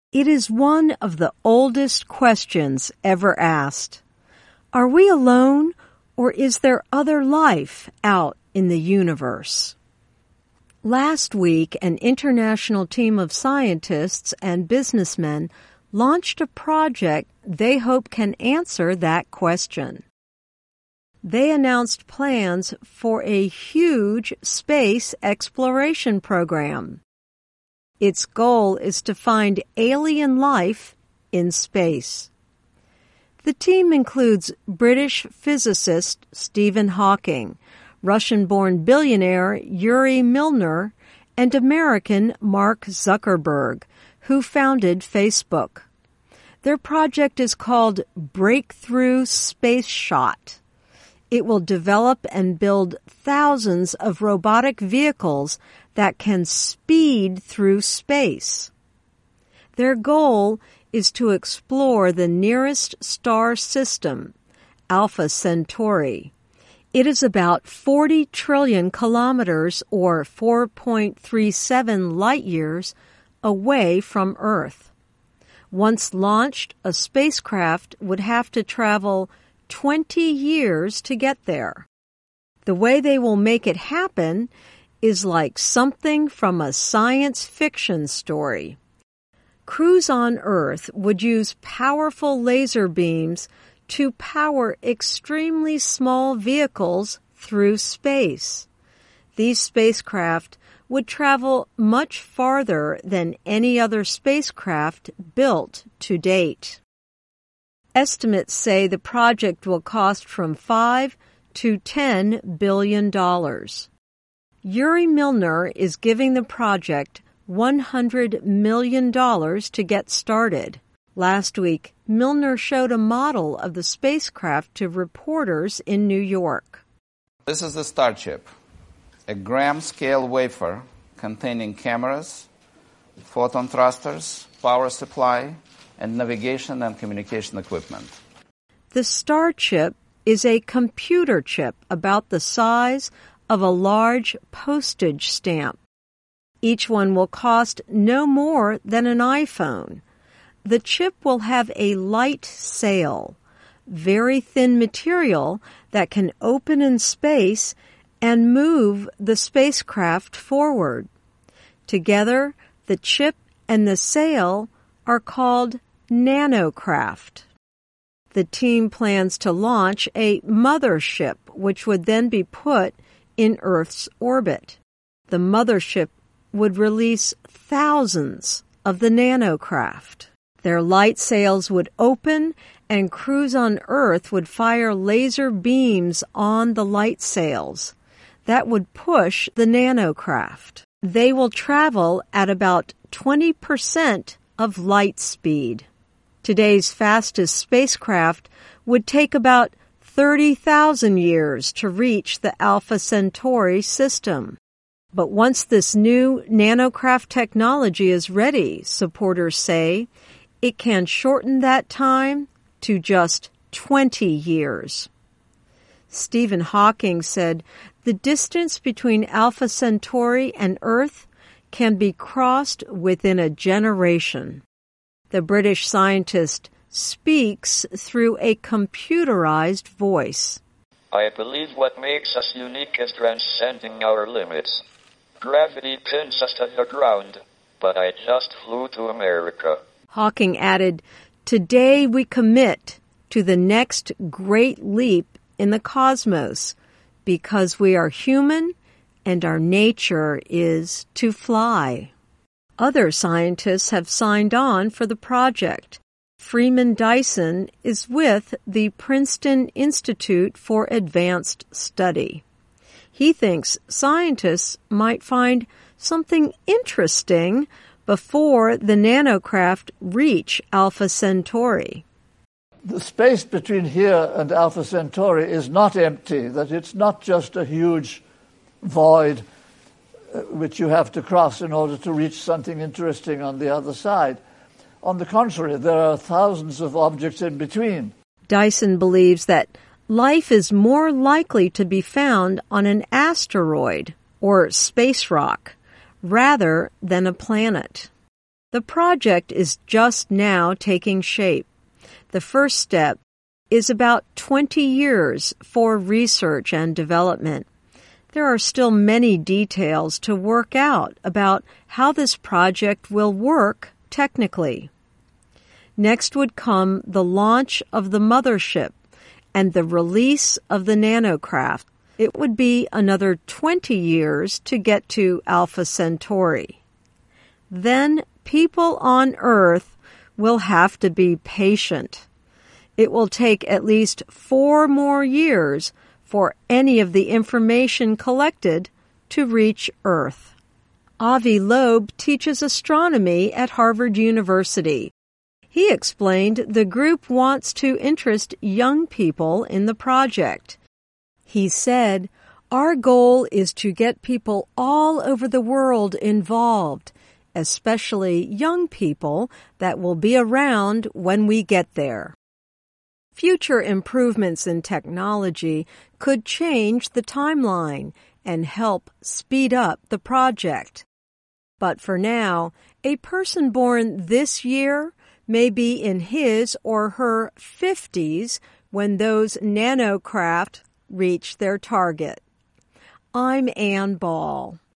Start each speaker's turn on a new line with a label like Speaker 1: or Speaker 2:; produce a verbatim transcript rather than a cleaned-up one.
Speaker 1: It is one of the oldest questions ever asked. Are we alone, or is there other life out in the universe? Last week, an international team of scientists and businessmen launched a project they hope can answer that question. They announced plans for a huge space exploration program. Its goal is to find alien life in space. The team includes British physicist Stephen Hawking, Russian-born billionaire Yuri Milner, and American Mark Zuckerberg, who founded Facebook. Their project is called Breakthrough Space Shot. It will develop and build thousands of robotic vehicles that can speed through space. Their goal is to explore the nearest star system, Alpha Centauri. It is about forty trillion kilometers or four point three seven light years away from Earth. Once launched, a spacecraft would have to travel twenty years to get there. The way they will make it happen is like something from a science fiction story. Crews on Earth would use powerful laser beams to power extremely small vehicles through space. These spacecraft would travel much farther than any other spacecraft built to date. Estimates say the project will cost from five to ten billion dollars. Yuri Milner is giving the project one hundred million dollars to get started. Last week, Milner showed a model of the spacecraft to reporters in New York.
Speaker 2: This is the star chip, a gram-scale wafer containing cameras, photon thrusters, power supply, and navigation and communication equipment.
Speaker 1: The star chip is a computer chip about the size of a large postage stamp. Each one will cost no more than an iPhone. The chip will have a light sail, very thin material that can open in space and move the spacecraft forward. Together, the chip and the sail are called nanocraft. The team plans to launch a mothership, which would then be put in Earth's orbit. The mothership would release thousands of the nanocraft. Their light sails would open, and crews on Earth would fire laser beams on the light sails. That would push the nanocraft. They will travel at about twenty percent of light speed. Today's fastest spacecraft would take about thirty thousand years to reach the Alpha Centauri system. But once this new nanocraft technology is ready, supporters say, it can shorten that time to just twenty years. Stephen Hawking said the distance between Alpha Centauri and Earth can be crossed within a generation. The British scientist speaks through a computerized voice.
Speaker 3: I believe what makes us unique is transcending our limits. Gravity pins us to the ground, but I just flew to America.
Speaker 1: Hawking added, "Today we commit to the next great leap in the cosmos because we are human and our nature is to fly." Other scientists have signed on for the project. Freeman Dyson is with the Princeton Institute for Advanced Study. He thinks scientists might find something interesting before the nanocraft reach Alpha Centauri.
Speaker 4: The space between here and Alpha Centauri is not empty, that it's not just a huge void uh, which you have to cross in order to reach something interesting on the other side. On the contrary, there are thousands of objects in between.
Speaker 1: Dyson believes that life is more likely to be found on an asteroid or space rock rather than a planet. The project is just now taking shape. The first step is about twenty years for research and development. There are still many details to work out about how this project will work technically. Next would come the launch of the mothership and the release of the nanocraft. It would be another twenty years to get to Alpha Centauri. Then people on Earth will have to be patient. It will take at least four more years for any of the information collected to reach Earth. Avi Loeb teaches astronomy at Harvard University. He explained the group wants to interest young people in the project. He said, "Our goal is to get people all over the world involved, especially young people that will be around when we get there." Future improvements in technology could change the timeline and help speed up the project. But for now, a person born this year may be in his or her fifties when those nanocraft reach their target. I'm Ann Ball.